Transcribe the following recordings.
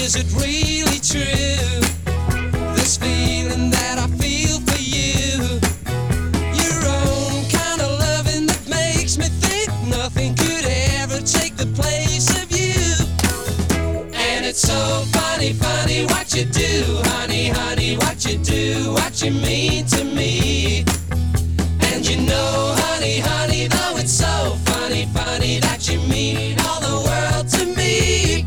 is it really true? This feeling that I feel for you, your own kind of loving that makes me think nothing could ever take the place of you. And it's so funny, funny what you do, honey, honey, what you do, what you mean to me. And you know, honey, honey, though it's so funny, funny that you mean all the world to me.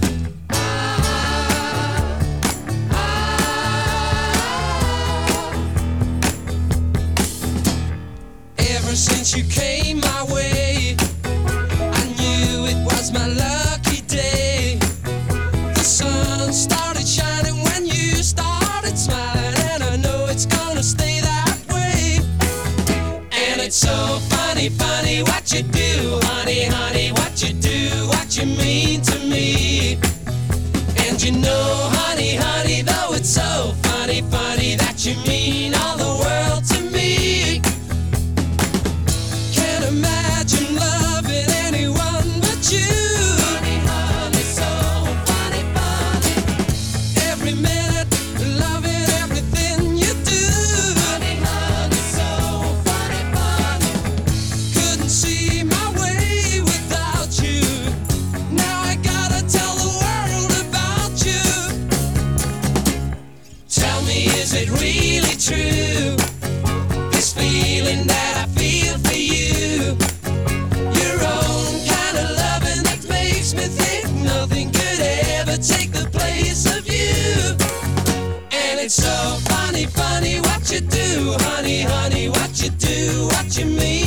Ever since you came my way, I knew it was my lucky day. The sun started shining when you started smiling, and I know it's gonna stay that way. And it's so funny, funny what you do, honey, honey, what you do, what you mean to me. And you know, honey, honey, though it's so funny, funny that you mean all the world to me. Can't imagine loving anyone but you. Honey, honey, so funny, funny. Every minute, loving everything you do. Honey, honey, so funny, funny. Couldn't see my way without you. Now I gotta tell the world about you. Tell me, is it really true? This feeling that I feel for you, your own kind of loving that makes me think nothing could ever take the place of you. And it's so funny, funny what you do, honey, honey, what you do, what you mean.